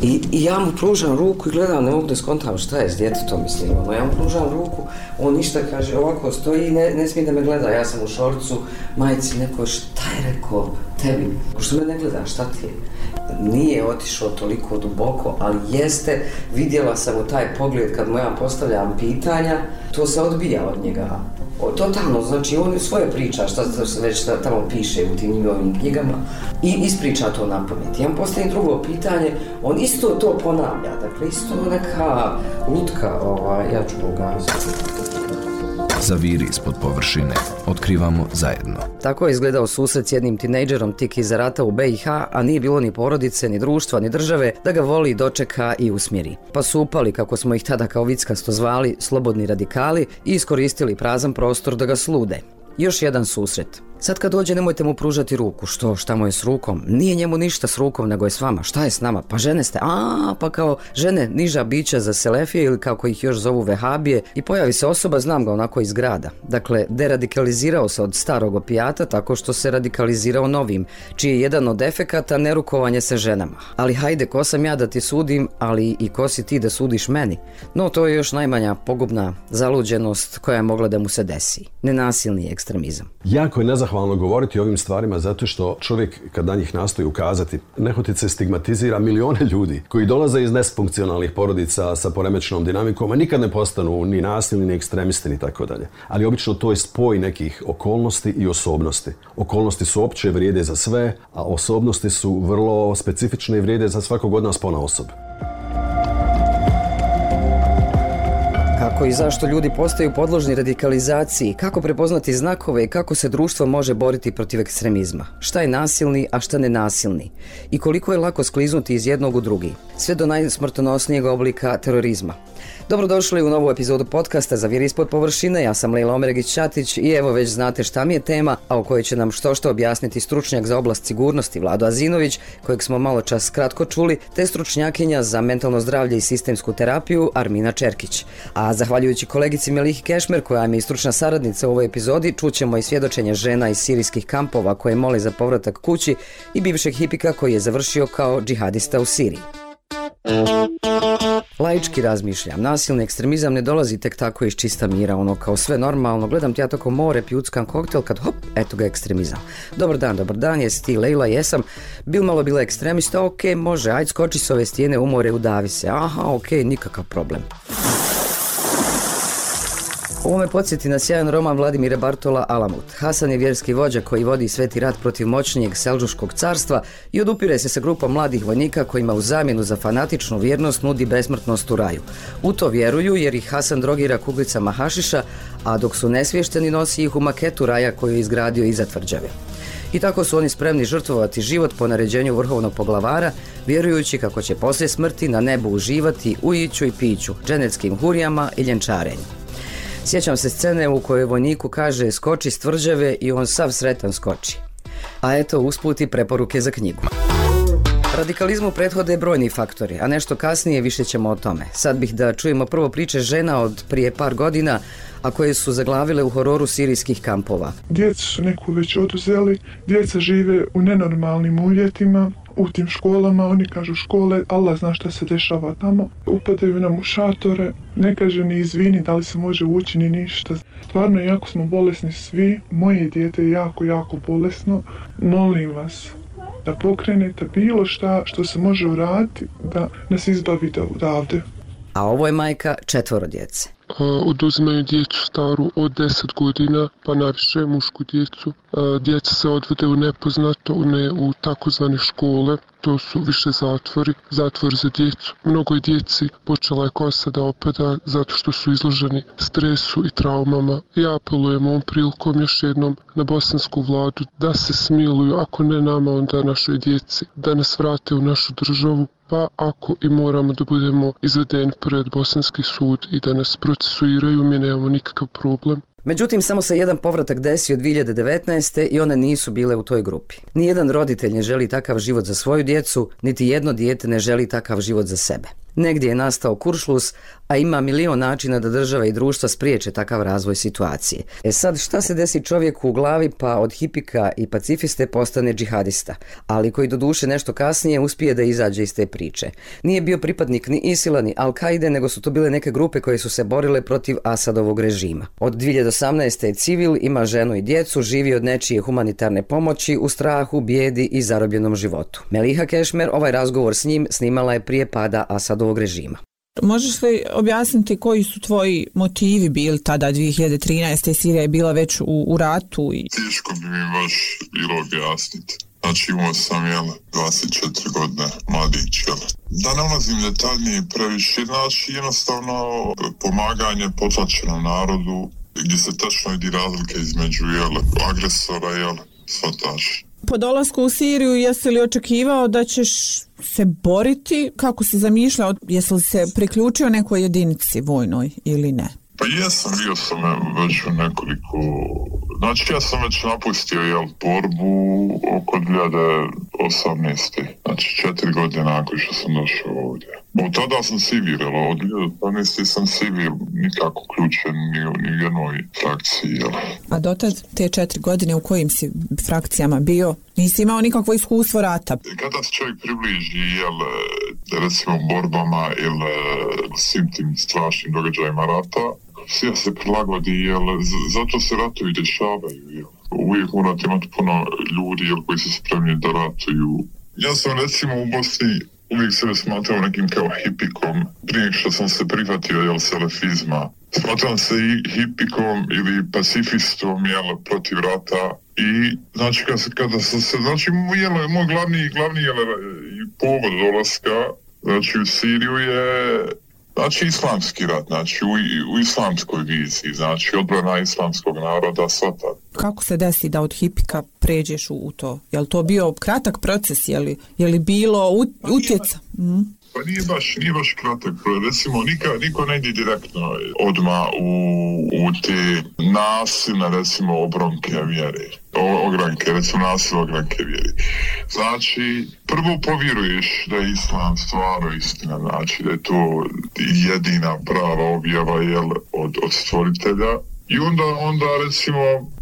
I ja mu pružam ruku i gledam, ne mogu da skontam šta je s djetetom, mislim, ja mu pružam ruku, on ništa kaže, ovako stoji i ne smije da me gleda, ja sam u šorcu, majici, neko, šta je rekao tebi, što me ne gleda, šta ti je? Nije otišao toliko duboko, ali jeste, vidjela sam u taj pogled kad mu ja postavljam pitanja, to se odbija od njega. Totalno, znači on svoje priča, šta se već tamo piše u tim njihovim knjigama i ispriča to na pamet. Ja mu postavim drugo pitanje, on isto to ponavlja, dakle isto neka lutka, ja ću ga ugaziti. Zaviri ispod površine. Otkrivamo zajedno. Tako je izgledao susret s jednim tinejdžerom tik iza rata u BiH, a nije bilo ni porodice, ni društva, ni države da ga voli, dočeka i usmjeri. Pa su upali, kako smo ih tada kao vickasto zvali, slobodni radikali i iskoristili prazan prostor da ga slude. Još jedan susret. Sad kad dođe nemojte mu pružati ruku. Šta mu je s rukom? Nije njemu ništa s rukom, nego je s vama. Šta je s nama? Pa žene ste. Pa kao žene, niža bića za selefije ili kako ih još zovu vehabije. I pojavi se osoba, znam ga onako iz grada. Dakle, deradikalizirao se od starog opijata tako što se radikalizirao novim, čiji je jedan od efekata nerukovanje sa ženama. Ali hajde, ko sam ja da ti sudim, ali i ko si ti da sudiš meni? No, to je još najmanja pogubna zaluđenost koja je mogla da mu se desi. Nenasilni ekstremizam. Jako je nezahvalno govoriti o ovim stvarima zato što čovjek kad na njih nastoji ukazati nehotice stigmatizira milione ljudi koji dolaze iz nesfunkcionalnih porodica sa poremećenom dinamikom, a nikad ne postanu ni nasilni, ni ekstremisti, ni tako dalje. Ali obično to je spoj nekih okolnosti i osobnosti. Okolnosti su opće, vrijede za sve, a osobnosti su vrlo specifične i vrijede za svakog od nas ponaosob. Kako i zašto ljudi postaju podložni radikalizaciji, kako prepoznati znakove i kako se društvo može boriti protiv ekstremizma. Šta je nasilni, a šta nenasilni? I koliko je lako skliznuti iz jednog u drugi, sve do najsmrtonosnijeg oblika terorizma. Dobrodošli u novu epizodu podcasta Zaviri ispod površine. Ja sam Lejla Omeregić-Ćatić i evo već znate šta mi je tema, a o kojoj će nam što objasniti stručnjak za oblast sigurnosti Vlado Azinović, kojeg smo malo čas kratko čuli, te stručnjakinja za mentalno zdravlje i sistemsku terapiju Armina Čerkić. A zahvaljujući kolegici Melihi Kešmer, koja mi je stručna saradnica u ovoj epizodi, čućemo i svjedočenje žena iz sirijskih kampova koje mole za povratak kući i bivšeg hipika koji je završio kao džihadista u Siriji. Laički razmišljam, nasilni ekstremizam ne dolazi tek tako iz čista mira, kao sve normalno, gledam ti ja tako more, pjuckam koktel, kad hop, eto ga ekstremizam. Dobar dan, jesi ti Lejla, jesam, malo bila ekstremista, ok, može, ajde skoči s ove stijene u more, udavi se, ok, nikakav problem. Ovo me podsjeti na sjajan roman Vladimira Bartola Alamut. Hasan je vjerski vođa koji vodi sveti rat protiv moćnijeg Selđuškog carstva i odupire se sa grupom mladih vojnika kojima u zamjenu za fanatičnu vjernost nudi besmrtnost u raju. U to vjeruju jer ih Hasan drogira kuglicama hašiša, a dok su nesvješteni nosi ih u maketu raja koju je izgradio iza tvrđave. I tako su oni spremni žrtvovati život po naređenju vrhovnog poglavara, vjerujući kako će poslije smrti na nebu uživati u iću i piću, dženeckim hurijama i ljenčarenju. Sjećam se scene u kojoj vojniku kaže skoči s tvrđave i on sav sretan skoči. A eto usput i preporuke za knjigu. Radikalizmu prethode brojni faktori, a nešto kasnije više ćemo o tome. Sad bih da čujemo prvo priče žena od prije par godina, a koje su zaglavile u hororu sirijskih kampova. Djecu su neku već oduzeli, djeca žive u nenormalnim uvjetima, u tim školama, oni kažu škole, Allah zna šta se dešava tamo. Upadaju nam u šatore, ne kaže ni izvini da li se može ući ni ništa. Stvarno, jako smo bolesni svi, moje dijete je jako bolesno. Molim vas da pokrenete bilo što se može uraditi da nas izbavite odavde. A ovo je majka 4 djece. Oduzimaju djecu staru od 10 godina, pa najviše mušku djecu. Djeca se odvode u nepoznato, u takozvane škole, to su više zatvor za djecu. Mnogo je djeci počela je kosa da opada zato što su izloženi stresu i traumama. Ja apelujem ovom prilikom još jednom na bosansku vladu da se smiluju, ako ne nama, onda našoj djeci, da nas vrate u našu državu. Pa ako i moramo da budemo izvedeni pred bosanski sud i da nas procesuiraju, mi nemamo nikakav problem. Međutim, samo se jedan povratak desio 2019. i one nisu bile u toj grupi. Nijedan roditelj ne želi takav život za svoju djecu, niti jedno dijete ne želi takav život za sebe. Negdje je nastao kuršlus, a ima milion načina da država i društva spriječe takav razvoj situacije. Sad, šta se desi čovjeku u glavi pa od hipika i pacifiste postane džihadista, ali koji doduše nešto kasnije uspije da izađe iz te priče. Nije bio pripadnik ni Isila ni Al-Kaide, nego su to bile neke grupe koje su se borile protiv Asadovog režima. Od 2018. je civil, ima ženu i djecu, živi od nečije humanitarne pomoći u strahu, bijedi i zarobljenom životu. Meliha Kešmer ovaj razgovor s njim snimala je prije pada Asadovog režima. Možeš li objasniti koji su tvoji motivi bili tada 2013. Sirija je bila već u ratu? Teško bi mi baš bilo objasniti. Znači imao sam 24 godine, mladić. Da ne ulazim detaljnije previše, znači jednostavno pomaganje potlačenom narodu gdje se tačno vidi razlike između agresora svataša. Po dolasku u Siriju jesi li očekivao da ćeš se boriti? Kako si zamišljao? Jesi li se priključio nekoj jedinici vojnoj ili ne? Pa jesam, bio sam već u nekoliko... Znači ja sam već napustio borbu oko 2018. Znači 4 godine nakon što sam došao ovdje. Od tada sam civil, od 2018. sam civil, nikako uključen ni u jednoj frakciji. A dotad te 4 godine u kojim si frakcijama bio? Nisi imao nikakvo iskustvo rata? Kada se čovjek približi, recimo borbama ili svim tim strašnim događajima rata, sve se prilagodi, zato se ratovi dešavaju. Uvijek morate imati puno ljudi koji su spremni da ratuju. Ja sam recimo u Bosni uvijek sebe smatrao nekim kao hipikom, prije što sam se prihvatio selefizma. Smatram se i hipikom ili pacifistom protiv rata. I znači kada sam se, znači moj glavni povod dolaska, znači u Siriju je znači islamski rat, znači u islamskoj viziji, znači odbrana islamskog naroda, svata. Kako se desi da od hipika pređeš u to? Je li to bio kratak proces? Je li bilo utjeca? Pa nije baš kratak. Recimo, niko ne ide direktno odmah u te nasilne, recimo, ogranke vjeri. Znači, prvo povjeruješ da je islam stvarno istina, znači da je to jedina prava objava od stvoritelja. I onda recimo,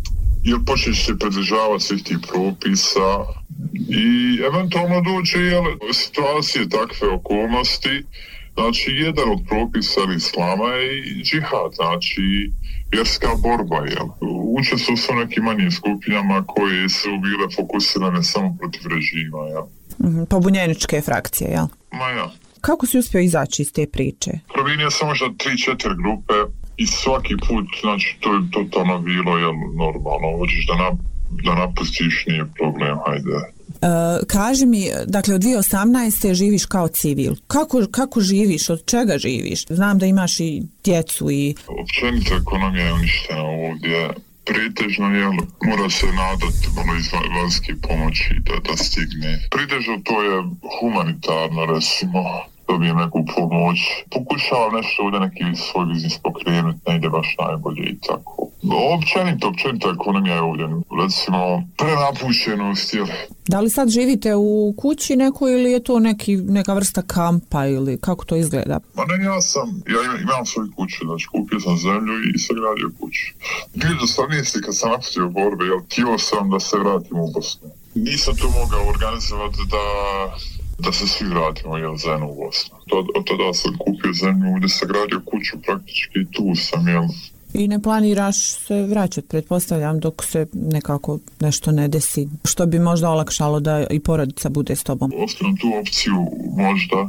počneš se pridržavati svih tih propisa i eventualno dođe situacije, takve okolnosti. Znači, jedan od propisa islama je i džihad, znači vjerska borba. Učestvuju su nekim manjim skupinama koje su bile fokusirane samo protiv režima. Pobunjeničke frakcije, jel? Ma ja. Kako si uspio izaći iz te priče? Promijenio sam možda 3-4 grupe i svaki put, znači to je totalno bilo normalno. Hoćeš da napustiš, nije problem, hajde. Kaži mi, dakle od 2018. živiš kao civil. Kako živiš? Od čega živiš? Znam da imaš i djecu i... Općenito ekonomija je uništena ovdje. Pretežno mora se nadati iz vanjske pomoći da stigne. Pretežno to je humanitarno, recimo, dobijem neku pomoć. Pokušavam nešto ovdje neki svoj biznis pokrenuti, ne ide baš najbolje i tako. Općenito ekonomija je ovdje, recimo, prenapušenost. Da li sad živite u kući nekoj ili je to neka vrsta kampa ili kako to izgleda? Ma ne, ja imam svoju kuću, znači kupio sam zemlju i sagradio kuću. 2018. kad sam napustio borbe, htio sam da se vratim u Bosnu. Nisam to mogao organizovati da se svi vratimo zajedno u Bosnu. Od tada sam kupio zemlju, ovdje sagradio kuću, praktički tu sam, I ne planiraš se vraćati, pretpostavljam, dok se nekako nešto ne desi, što bi možda olakšalo da i porodica bude s tobom? Ostavim tu opciju možda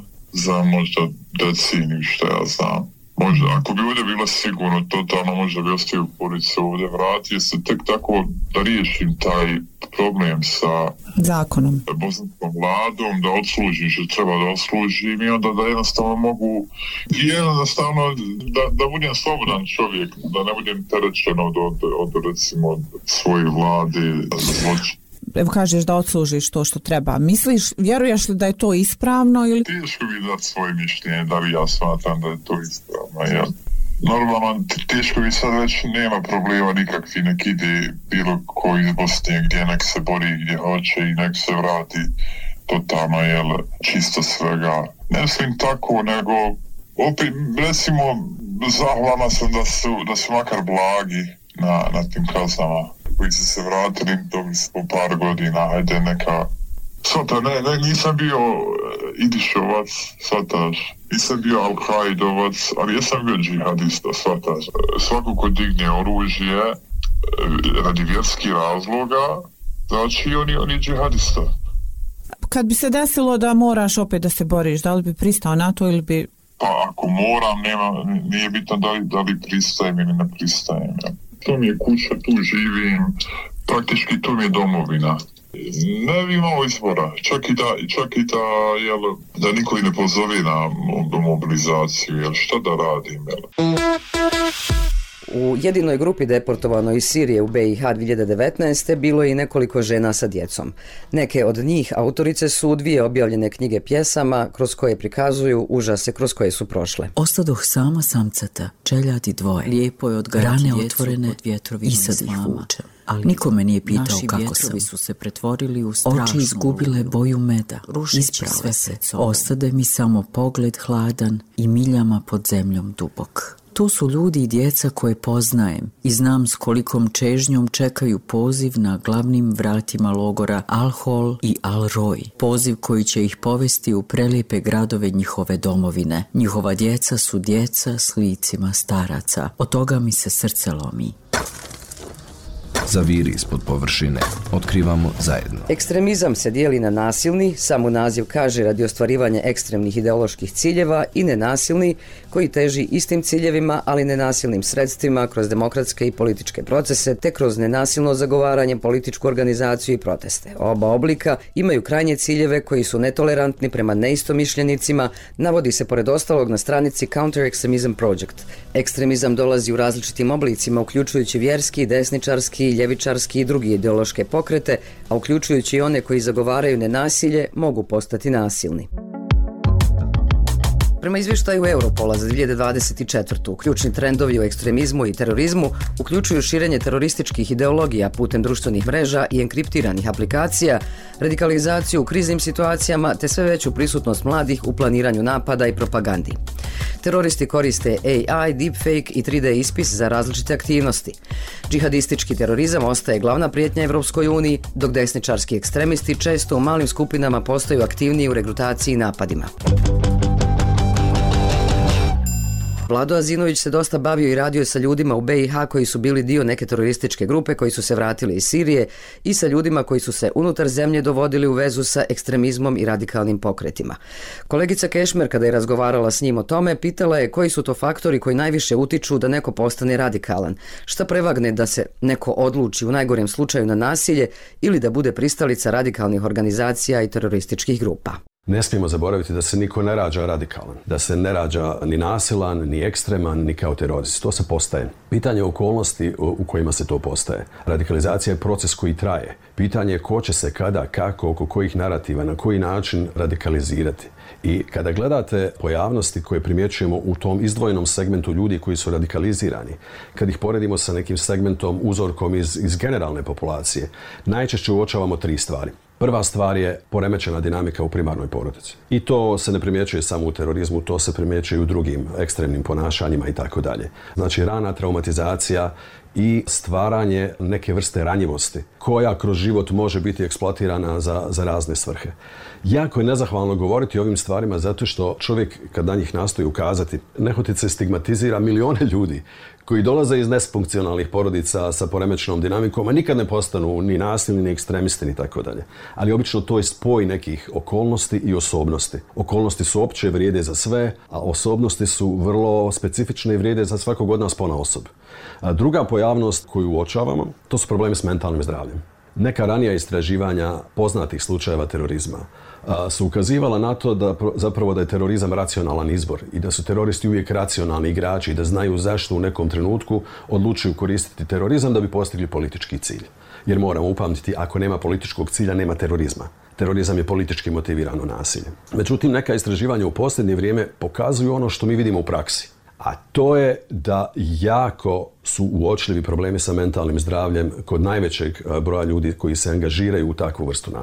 deceniju, što ja znam. Možda, ako bi ovdje bilo sigurno, totalno možda bi ostavio porodicu ovdje, vratio se tek tako da riješim taj problem sa zakonom, bosanskom vladom, da odslužim što treba da odslužim i onda da jednostavno mogu da budem slobodan čovjek, da ne budem terećen od recimo svoje vlade zločina. Evo kažeš da odslužiš to što treba. Vjeruješ li da je to ispravno ili... Teško bi dati svoje mišljenje, da li ja smatram da je to ispravno. Normalno, teško bi sad reći, nema problema nikakvi, nek ide bilo ko iz Bosne gdje nek se bori gdje hoće i nek se vrati totalno, čisto svega. Ne mislim tako, nego opet, recimo, zahvalna sam da su makar blagi na tim kaznama koji su se vratili, dobili su po par godina, hajde neka... Svata, nisam bio Idišovac, svataš, nisam bio Al-Kaidovac, ali jesam bio džihadista, svataš. Svako ko digne oružje radi vjerskih razloga, znači on je džihadista. Kad bi se desilo da moraš opet da se boriš, da li bi pristao na to ili bi... Pa ako moram, nije bitno da li pristajem ili ne pristajem. To mi je kuća, tu živim, praktički to mi je domovina. Ne bi imao izbora, čak i da niko ne pozove na mobilizaciju, jer šta da radim, U jedinoj grupi deportovanoj iz Sirije u BiH 2019. bilo je i nekoliko žena sa djecom. Neke od njih autorice su 2 objavljene knjige pjesama kroz koje prikazuju užase kroz koje su prošle. Ostadoh sama samcata, čeljadi dvoje, lijepo je odgajati rane otvorene pod vjetrovima i sad ih vučem. Ali nikome nije pitao kako sam. Su se pretvorili u strašnu oči izgubile boju meda, isprave se, ostade mi samo pogled hladan i miljama pod zemljom dubok. Tu su ljudi i djeca koje poznajem i znam s kolikom čežnjom čekaju poziv na glavnim vratima logora Al-Hol i Al-Roj. Poziv koji će ih povesti u prelijepe gradove njihove domovine. Njihova djeca su djeca s licima staraca. Od toga mi se srce lomi. Zaviri ispod površine. Otkrivamo zajedno. Ekstremizam se dijeli na nasilni, samo naziv kaže radi ostvarivanja ekstremnih ideoloških ciljeva, i nenasilni koji teži istim ciljevima, ali nenasilnim sredstvima kroz demokratske i političke procese te kroz nenasilno zagovaranje, političku organizaciju i proteste. Oba oblika imaju krajnje ciljeve koji su netolerantni prema neistomišljenicima, navodi se pored ostalog na stranici Counter Extremism Project. Ekstremizam dolazi u različitim oblicima, uključujući vjerski, desničarski, ljevičarski i drugi ideološke pokrete, a uključujući i one koji zagovaraju nenasilje, mogu postati nasilni. Prema izvještaju Europola za 2024. ključni trendovi u ekstremizmu i terorizmu uključuju širenje terorističkih ideologija putem društvenih mreža i enkriptiranih aplikacija, radikalizaciju u kriznim situacijama te sve veću prisutnost mladih u planiranju napada i propagandi. Teroristi koriste AI, deepfake i 3D ispis za različite aktivnosti. Džihadistički terorizam ostaje glavna prijetnja Evropskoj uniji, dok desničarski ekstremisti često u malim skupinama postaju aktivniji u regrutaciji i napadima. Vlado Azinović se dosta bavio i radio sa ljudima u BiH koji su bili dio neke terorističke grupe koji su se vratili iz Sirije i sa ljudima koji su se unutar zemlje dovodili u vezu sa ekstremizmom i radikalnim pokretima. Kolegica Kešmer, kada je razgovarala s njim o tome, pitala je koji su to faktori koji najviše utiču da neko postane radikalan. Šta prevagne da se neko odluči u najgorem slučaju na nasilje ili da bude pristalica radikalnih organizacija i terorističkih grupa? Ne smijemo zaboraviti da se niko ne rađa radikalan, da se ne rađa ni nasilan, ni ekstreman, ni kao terorist. To se postaje. Pitanje je okolnosti u kojima se to postaje. Radikalizacija je proces koji traje. Pitanje je ko će se kada, kako, oko kojih narativa, na koji način radikalizirati. I kada gledate pojavnosti koje primjećujemo u tom izdvojenom segmentu ljudi koji su radikalizirani, kad ih poredimo sa nekim segmentom, uzorkom iz generalne populacije, najčešće uočavamo 3 stvari. Prva stvar je poremećena dinamika u primarnoj porodici. I to se ne primjećuje samo u terorizmu, to se primjećuje i u drugim ekstremnim ponašanjima i tako dalje. Znači rana traumatizacija i stvaranje neke vrste ranjivosti koja kroz život može biti eksploatirana za razne svrhe. Jako je nezahvalno govoriti o ovim stvarima zato što čovjek kad na njih nastoji ukazati, nehotice stigmatizira milijone ljudi koji dolaze iz nesfunkcionalnih porodica sa poremećenom dinamikom, a nikad ne postanu ni nasilni, ni ekstremisti, ni tako dalje. Ali obično to je spoj nekih okolnosti i osobnosti. Okolnosti su opće, vrijede za sve, a osobnosti su vrlo specifične i vrijede za svakog od nas ponaosob. Druga pojavnost koju uočavamo, to su problemi s mentalnim zdravljem. Neka ranija istraživanja poznatih slučajeva terorizma su ukazivala na to da je terorizam racionalan izbor i da su teroristi uvijek racionalni igrači i da znaju zašto u nekom trenutku odlučuju koristiti terorizam da bi postigli politički cilj. Jer moramo upamtiti, ako nema političkog cilja, nema terorizma. Terorizam je politički motivirano nasilje. Međutim, neka istraživanja u posljednje vrijeme pokazuju ono što mi vidimo u praksi. A to je da jako su uočljivi problemi sa mentalnim zdravljem kod najvećeg broja ljudi koji se angažiraju u takvu vrstu nasilja.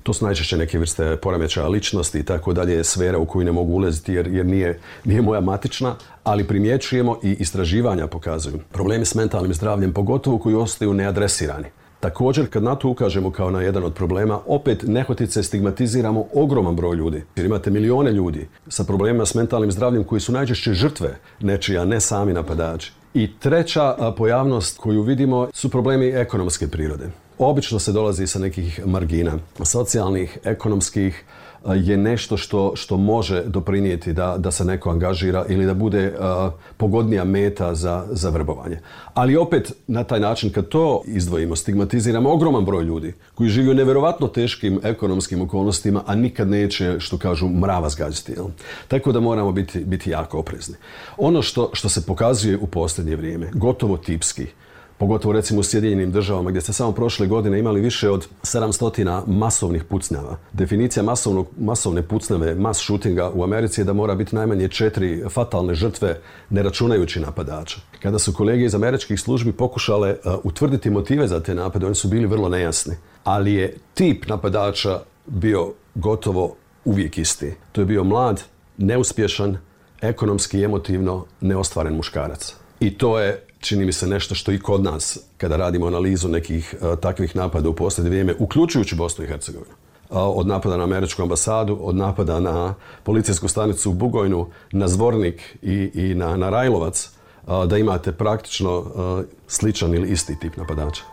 To su najčešće neke vrste poremećaja ličnosti i tako dalje, sfera u koju ne mogu ulaziti jer nije moja matična, ali primjećujemo i istraživanja pokazuju problemi s mentalnim zdravljem, pogotovo koji ostaju neadresirani. Također, kad na to ukažemo kao na jedan od problema, opet nehotice stigmatiziramo ogroman broj ljudi. Jer imate milijone ljudi sa problemima s mentalnim zdravljem koji su najčešće žrtve nečija, ne sami napadači. I treća pojavnost koju vidimo su problemi ekonomske prirode. Obično se dolazi sa nekih margina, socijalnih, ekonomskih, je nešto što može doprinijeti da se neko angažira ili da bude pogodnija meta za vrbovanje. Ali opet na taj način kad to izdvojimo, stigmatiziramo ogroman broj ljudi koji žive u nevjerovatno teškim ekonomskim okolnostima, a nikad neće, što kažu, mrava zgađati. Tako da moramo biti jako oprezni. Ono što se pokazuje u posljednje vrijeme, gotovo tipski, pogotovo recimo u Sjedinjenim državama gdje ste samo prošle godine imali više od 700 masovnih pucnjava. Definicija masovne pucnjave, mass shootinga u Americi je da mora biti najmanje 4 fatalne žrtve, ne računajući napadača. Kada su kolege iz američkih službi pokušale utvrditi motive za te napade, oni su bili vrlo nejasni. Ali je tip napadača bio gotovo uvijek isti. To je bio mlad, neuspješan, ekonomski i emotivno neostvaren muškarac. I to je, čini mi se, nešto što i kod nas, kada radimo analizu nekih takvih napada u posljednje vrijeme, uključujući Bosnu i Hercegovinu, od napada na američku ambasadu, od napada na policijsku stanicu u Bugojnu, na Zvornik i na Rajlovac, da imate praktično sličan ili isti tip napadača.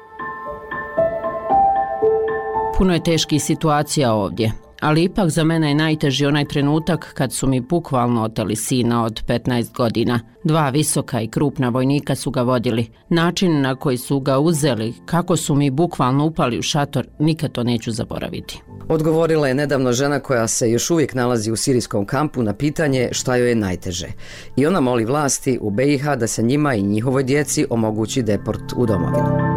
Puno je teških situacija ovdje, ali ipak za mene je najteži onaj trenutak kad su mi bukvalno oteli sina od 15 godina. 2 visoka i krupna vojnika su ga vodili. Način na koji su ga uzeli, kako su mi bukvalno upali u šator, nikad to neću zaboraviti. Odgovorila je nedavno žena koja se još uvijek nalazi u sirijskom kampu na pitanje šta joj je najteže. I ona moli vlasti u BiH da se njima i njihovoj djeci omogući deport u domovinu.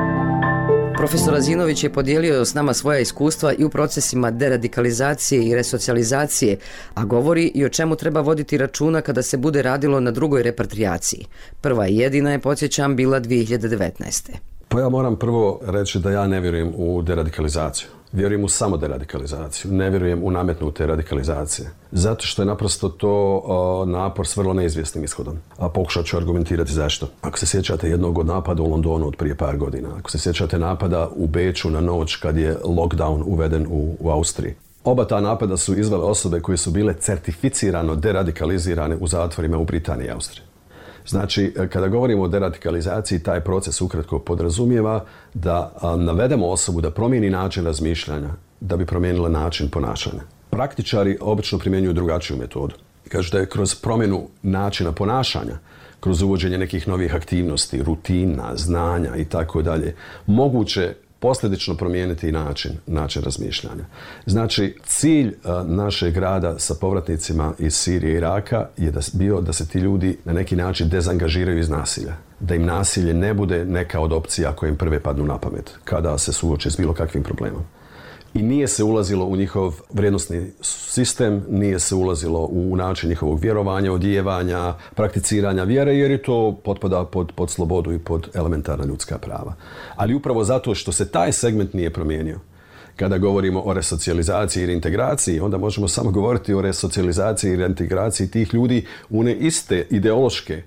Profesor Azinović je podijelio s nama svoja iskustva i u procesima deradikalizacije i resocijalizacije, a govori i o čemu treba voditi računa kada se bude radilo na drugoj repatriaciji. Prva i jedina je, podsjećam, bila 2019. Pa ja moram prvo reći da ja ne vjerujem u deradikalizaciju. Vjerujem u samo deradikalizaciju, ne vjerujem u nametnute radikalizacije. Zato što je naprosto to napor s vrlo neizvjesnim ishodom. A pokušat ću argumentirati zašto. Ako se sjećate jednog od napada u Londonu od prije par godina, ako se sjećate napada u Beču na noć kad je lockdown uveden u Austriji. Oba ta napada su izvele osobe koje su bile certificirano deradikalizirane u zatvorima u Britaniji i Austriji. Znači, kada govorimo o deradikalizaciji, taj proces ukratko podrazumijeva da navedemo osobu da promijeni način razmišljanja, da bi promijenila način ponašanja. Praktičari obično primjenjuju drugačiju metodu. Kažu da je kroz promjenu načina ponašanja, kroz uvođenje nekih novih aktivnosti, rutina, znanja i tako dalje, moguće posljedično promijeniti i način razmišljanja. Znači, cilj našeg rada sa povratnicima iz Sirije i Iraka je bio da se ti ljudi na neki način dezangažiraju iz nasilja. Da im nasilje ne bude neka od opcija koje im prve padnu na pamet kada se suoče s bilo kakvim problemom. I nije se ulazilo u njihov vrijednosni sistem, nije se ulazilo u način njihovog vjerovanja, odijevanja, prakticiranja vjere, jer je to potpada pod slobodu i pod elementarna ljudska prava. Ali upravo zato što se taj segment nije promijenio, kada govorimo o resocijalizaciji i reintegraciji, onda možemo samo govoriti o resocijalizaciji i reintegraciji tih ljudi u one iste ideološke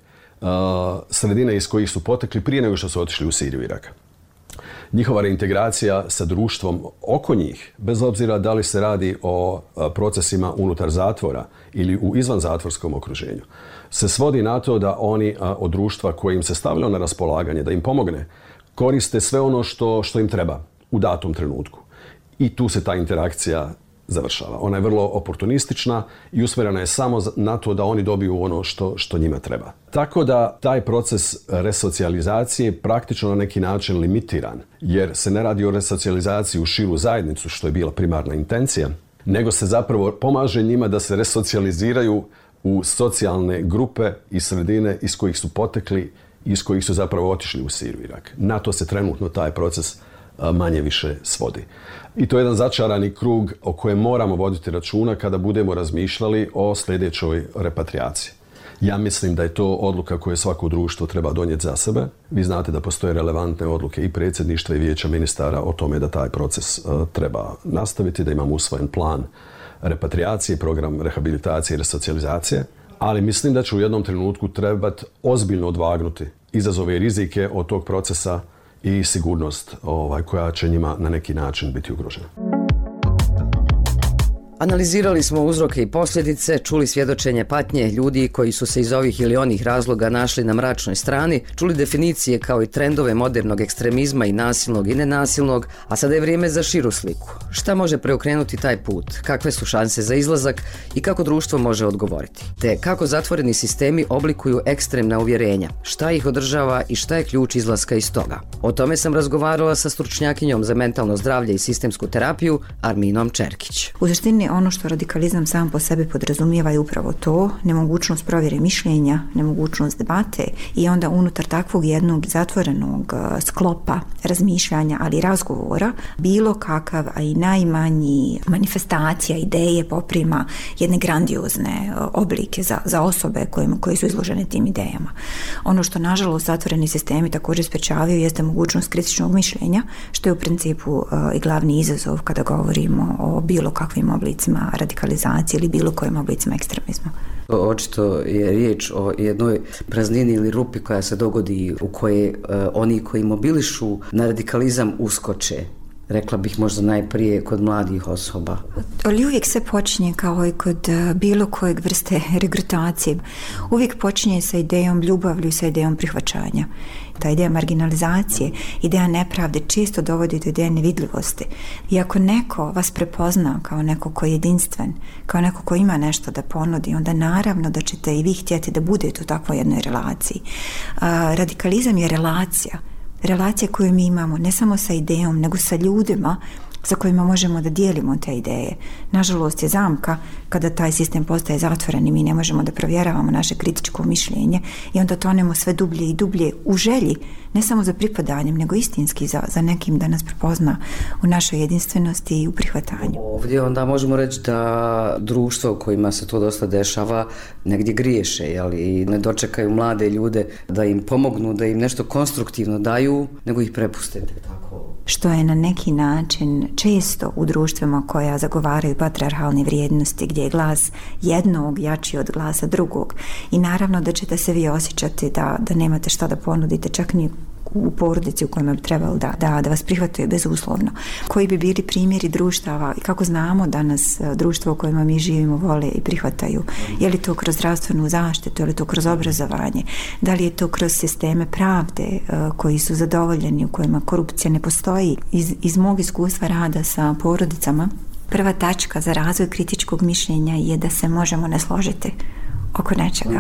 sredine iz kojih su potekli prije nego što su otišli u Siriju i Irak. Njihova reintegracija sa društvom oko njih, bez obzira da li se radi o procesima unutar zatvora ili u izvanzatvorskom okruženju, se svodi na to da oni od društva koje im se stavljalo na raspolaganje, da im pomogne, koriste sve ono što im treba u datom trenutku. I tu se ta interakcija završava. Ona je vrlo oportunistična i usmjerena je samo na to da oni dobiju ono što njima treba. Tako da taj proces resocijalizacije je praktično na neki način limitiran, jer se ne radi o resocijalizaciji u širu zajednicu, što je bila primarna intencija, nego se zapravo pomaže njima da se resocijaliziraju u socijalne grupe i sredine iz kojih su potekli i iz kojih su zapravo otišli u Siriju i Irak. Na to se trenutno taj proces manje više svodi. I to je jedan začarani krug o kojem moramo voditi računa kada budemo razmišljali o sljedećoj repatriaciji. Ja mislim da je to odluka koju svako društvo treba donijeti za sebe. Vi znate da postoje relevantne odluke i predsjedništva i vijeća ministara o tome da taj proces treba nastaviti, da imamo usvojen plan repatriacije, program rehabilitacije i resocijalizacije, ali mislim da će u jednom trenutku trebati ozbiljno odvagnuti izazove i rizike od tog procesa i sigurnost koja će njima na neki način biti ugrožena. Analizirali smo uzroke i posljedice, čuli svjedočenje patnje ljudi koji su se iz ovih ili onih razloga našli na mračnoj strani, čuli definicije kao i trendove modernog ekstremizma i nasilnog i nenasilnog, a sada je vrijeme za širu sliku. Šta može preokrenuti taj put? Kakve su šanse za izlazak i kako društvo može odgovoriti? Te kako zatvoreni sistemi oblikuju ekstremna uvjerenja? Šta ih održava i šta je ključ izlaska iz toga? O tome sam razgovarala sa stručnjakinjom za mentalno zdravlje i sistemsku terapiju Arminom Čerkić. U suštini ono što radikalizam sam po sebi podrazumijeva je upravo to, nemogućnost provjere mišljenja, nemogućnost debate i onda unutar takvog jednog zatvorenog sklopa razmišljanja, ali i razgovora, bilo kakav, a i najmanji manifestacija, ideje poprima jedne grandiozne oblike za osobe koje su izložene tim idejama. Ono što nažalost zatvoreni sistemi također sprečavaju jeste mogućnost kritičnog mišljenja, što je u principu i glavni izazov kada govorimo o bilo kakvim oblicima radikalizacije ili bilo kojim oblicima ekstremizma. Očito je riječ o jednoj praznini ili rupi koja se dogodi u kojoj oni koji mobilišu na radikalizam uskoče. Rekla bih možda najprije kod mladih osoba. Ali uvijek se počinje kao i kod bilo kojeg vrste regrutacije. Uvijek počinje sa idejom ljubavlju i sa idejom prihvaćanja. Ta ideja marginalizacije, ideja nepravde često dovodi do ideje nevidljivosti. I ako neko vas prepozna kao neko koji je jedinstven, kao neko koji ima nešto da ponudi, onda naravno da ćete i vi htjeti da budete u takvoj jednoj relaciji. Radikalizam je relacija koju mi imamo ne samo sa idejom, nego sa ljudima sa kojima možemo da dijelimo te ideje. Nažalost je zamka kada taj sistem postaje zatvoren i mi ne možemo da provjeravamo naše kritičko mišljenje i onda tonemo sve dublje i dublje u želji, ne samo za pripadanjem, nego istinski za nekim da nas prepozna u našoj jedinstvenosti i u prihvatanju. Ovdje onda možemo reći da društvo u kojima se to dosta dešava negdje griješe, i ne dočekaju mlade ljude da im pomognu, da im nešto konstruktivno daju, nego ih prepuste tako. Što je na neki način često u društvima koja zagovaraju patrijarhalne vrijednosti, gdje je glas jednog jači od glasa drugog. I naravno da ćete se vi osjećati da nemate šta da ponudite, čak ni u porodici u kojima bi trebalo da vas prihvataju bezuslovno. Koji bi bili primjeri društava i kako znamo danas društvo u kojima mi živimo vole i prihvataju? Je li to kroz zdravstvenu zaštitu, je li to kroz obrazovanje? Da li je to kroz sisteme pravde koji su zadovoljeni, u kojima korupcija ne postoji? Iz mog iskustva rada sa porodicama, prva tačka za razvoj kritičkog mišljenja je da se možemo ne složiti oko nečega.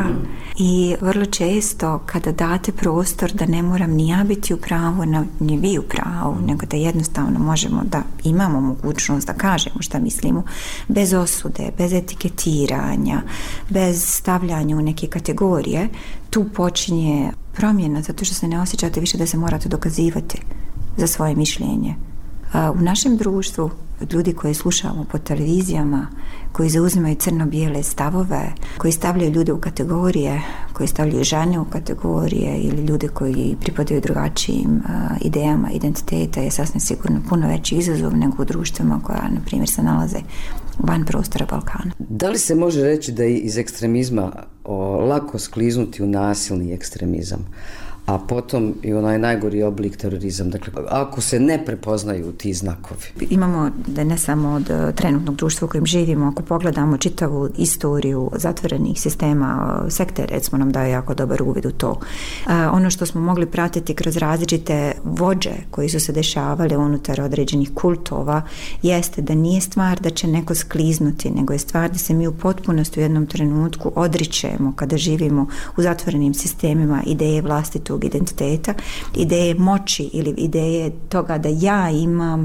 I vrlo često kada date prostor da ne moram ni ja biti u pravu, ni vi u pravu, nego da jednostavno možemo da imamo mogućnost da kažemo šta mislimo, bez osude, bez etiketiranja, bez stavljanja u neke kategorije, tu počinje promjena, zato što se ne osjećate više da se morate dokazivati za svoje mišljenje. U našem društvu, ljudi koji slušamo po televizijama, koji zauzimaju crno-bijele stavove, koji stavljaju ljude u kategorije, koji stavljaju žene u kategorije ili ljude koji pripadaju drugačijim idejama identiteta, je sasvim sigurno puno veći izazov nego u društvima koja, na primjer, se nalaze van prostora Balkana. Da li se može reći da je iz ekstremizma lako skliznuti u nasilni ekstremizam, a potom i onaj najgori oblik terorizam, dakle, ako se ne prepoznaju ti znakovi? Imamo da ne samo od trenutnog društva u kojem živimo, ako pogledamo čitavu istoriju zatvorenih sistema, sekte recimo nam daje jako dobar uvid u to. Ono što smo mogli pratiti kroz različite vođe koji su se dešavali unutar određenih kultova jeste da nije stvar da će neko skliznuti, nego je stvar da se mi u potpunosti u jednom trenutku odričemo kada živimo u zatvorenim sistemima ideje vlastitog identiteta, ideje moći ili ideje toga da ja imam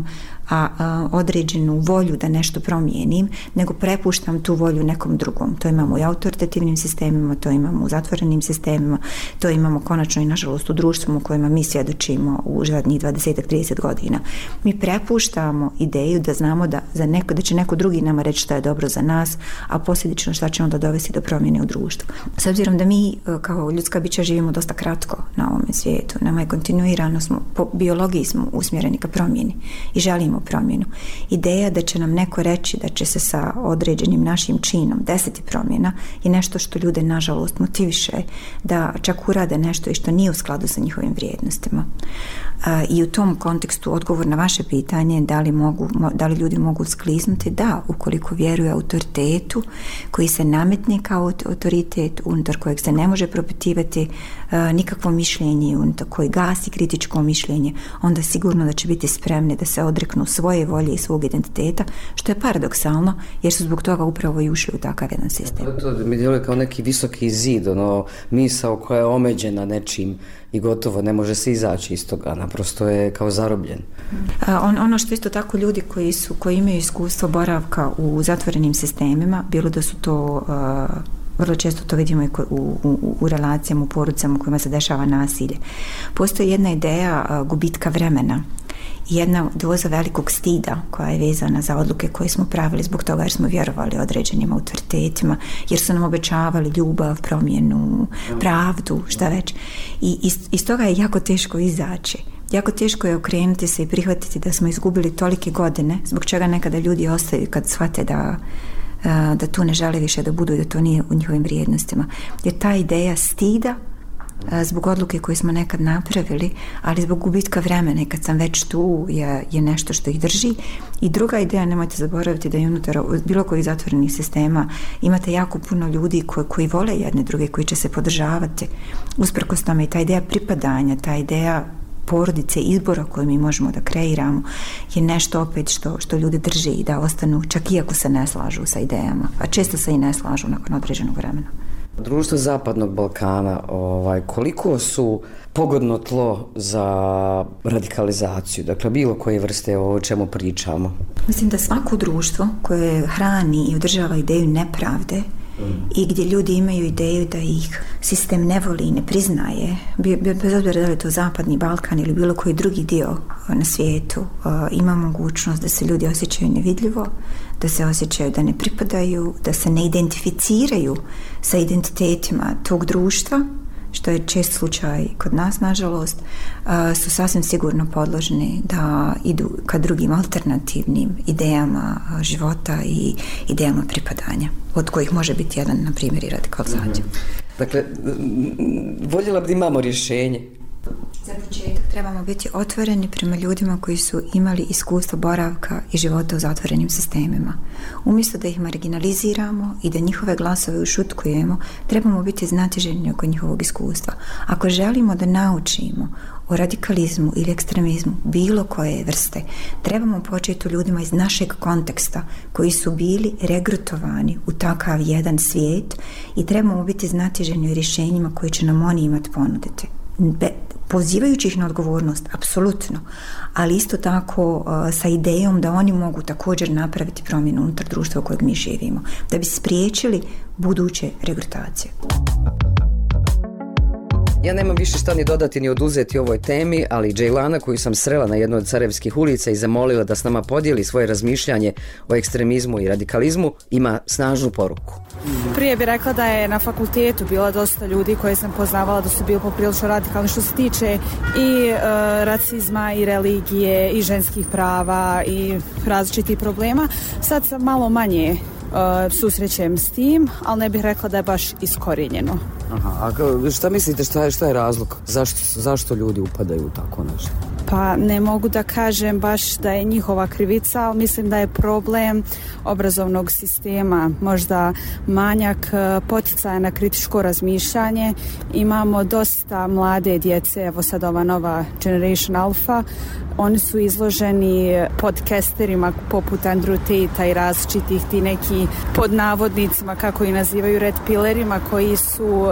određenu volju da nešto promijenim, nego prepuštam tu volju nekom drugom. To imamo i autoritativnim sistemima, to imamo u zatvorenim sistemima, to imamo konačno i nažalost u društvu u kojima mi svjedočimo u zadnjih 20-30 godina. Mi prepuštamo ideju da znamo da će neko drugi nama reći šta je dobro za nas, a posljedično šta će onda dovesti do promjene u društvu. S obzirom da mi kao ljudska bića živimo dosta kratko na ovome svijetu, nama je kontinuirano, po biologiji smo usmjereni ka promjeni i želimo promjenu. Ideja da će nam neko reći da će se sa određenim našim činom desiti promjena je nešto što ljude nažalost motiviše da čak urade nešto i što nije u skladu sa njihovim vrijednostima. I u tom kontekstu odgovor na vaše pitanje da li ljudi mogu skliznuti, da, ukoliko vjeruje autoritetu koji se nametne kao autoritet, unutar kojeg se ne može propitivati nikakvo mišljenje, unutar koji gasi kritičko mišljenje, onda sigurno da će biti spremni da se odreknu svoje volje i svog identiteta, što je paradoksalno, jer su zbog toga upravo i ušli u takav jedan sistem. To mi djeluje kao neki visoki zid, misao koja je omeđena nečim i gotovo ne može se izaći iz toga, naprosto je kao zarobljen. Ono što isto tako ljudi koji imaju iskustvo boravka u zatvorenim sistemima, bilo da su to vrlo često to vidimo i u relacijama, u porodicama u kojima se dešava nasilje. Postoji jedna ideja gubitka vremena i jedna doza velikog stida koja je vezana za odluke koje smo pravili zbog toga jer smo vjerovali određenim autoritetima, jer su nam obećavali ljubav, promjenu, pravdu, šta već. I iz toga je jako teško izaći. Jako teško je okrenuti se i prihvatiti da smo izgubili tolike godine, zbog čega nekada ljudi ostaju kad shvate da tu ne žele više da budu i da to nije u njihovim vrijednostima. Jer ta ideja stida zbog odluke koje smo nekad napravili, ali zbog gubitka vremena i kad sam već tu je nešto što ih drži. I druga ideja, nemojte zaboraviti da i unutar bilo kojih zatvorenih sistema imate jako puno ljudi koji vole jedne druge, koji će se podržavati usprkos tome, i ta ideja pripadanja, ta ideja porodice, izbora koje mi možemo da kreiramo je nešto opet što ljudi drži i da ostanu čak i ako se ne slažu sa idejama, a često se i ne slažu nakon određenog vremena. Društvo Zapadnog Balkana, koliko su pogodno tlo za radikalizaciju, dakle bilo koje vrste o čemu pričamo? Mislim da svako društvo koje hrani i održava ideju nepravde i gdje ljudi imaju ideju da ih sistem ne voli i ne priznaje, bez obzira da li je to Zapadni Balkan ili bilo koji drugi dio na svijetu, ima mogućnost da se ljudi osjećaju nevidljivo, da se osjećaju da ne pripadaju, da se ne identificiraju sa identitetima tog društva, što je čest slučaj kod nas, nažalost, su sasvim sigurno podložni da idu ka drugim alternativnim idejama života i idejama pripadanja, od kojih može biti jedan, na primjer, i radikalizacija. Dakle, voljela bi da imamo rješenje. Za početak trebamo biti otvoreni prema ljudima koji su imali iskustvo boravka i života u zatvorenim sistemima. Umjesto da ih marginaliziramo i da njihove glasove ušutkujemo, trebamo biti znatiželjni oko njihovog iskustva. Ako želimo da naučimo o radikalizmu ili ekstremizmu bilo koje vrste, trebamo početi u ljudima iz našeg konteksta koji su bili regrutovani u takav jedan svijet i trebamo biti znatiželjni o rješenjima koje će nam oni imati ponuditi. Pozivajući ih na odgovornost, apsolutno, ali isto tako sa idejom da oni mogu također napraviti promjenu unutar društva u kojeg mi živimo, da bi spriječili buduće regrutacije. Ja nemam više šta ni dodati ni oduzeti ovoj temi, ali Džejlana, koju sam srela na jednoj od Sarajevskih ulica i zamolila da s nama podijeli svoje razmišljanje o ekstremizmu i radikalizmu, ima snažnu poruku. Prije bih rekla da je na fakultetu bilo dosta ljudi koje sam poznavala da su bili poprilično radikalni što se tiče i rasizma i religije i ženskih prava i različitih problema. Sad sam malo manje susrećem s tim, ali ne bih rekla da je baš iskorijenjeno. Aha, a šta mislite, šta je razlog? Zašto ljudi upadaju u tako nešto? Pa ne mogu da kažem baš da je njihova krivica, ali mislim da je problem obrazovnog sistema, možda manjak poticaja na kritičko razmišljanje. Imamo dosta mlade djece, evo sad ova nova Generation Alpha, oni su izloženi podcasterima poput Andrew Tate-a i različitih ti neki pod navodnicima, kako i nazivaju, red pillerima, koji su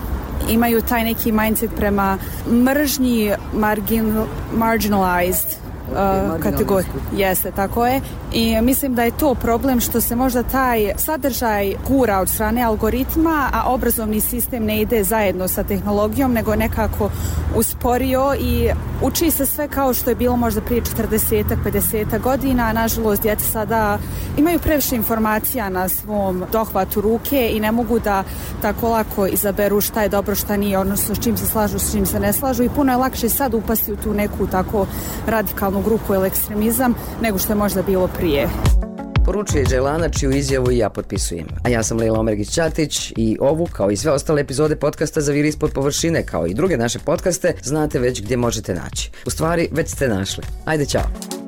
imaju taj neki mindset prema mržnji marginalized kategorija. Jeste, tako je. I mislim da je to problem što se možda taj sadržaj gura od strane algoritma, a obrazovni sistem ne ide zajedno sa tehnologijom, nego nekako usporio i uči se sve kao što je bilo možda prije 40-50 godina. Nažalost, djeca sada imaju previše informacija na svom dohvatu ruke i ne mogu da tako lako izaberu šta je dobro, šta nije, odnosno s čim se slažu, s čim se ne slažu i puno je lakše sad upasti u tu neku tako radikalnu grupu ili ekstremizam nego što je možda bilo prije. Poručuje Dželana, čiju izjavu i ja potpisujem. A ja sam Lejla Omergić-Ćatić i ovu, kao i sve ostale epizode podcasta Zaviri ispod površine, kao i druge naše podcaste, znate već gdje možete naći. U stvari, već ste našli. Ajde, čao!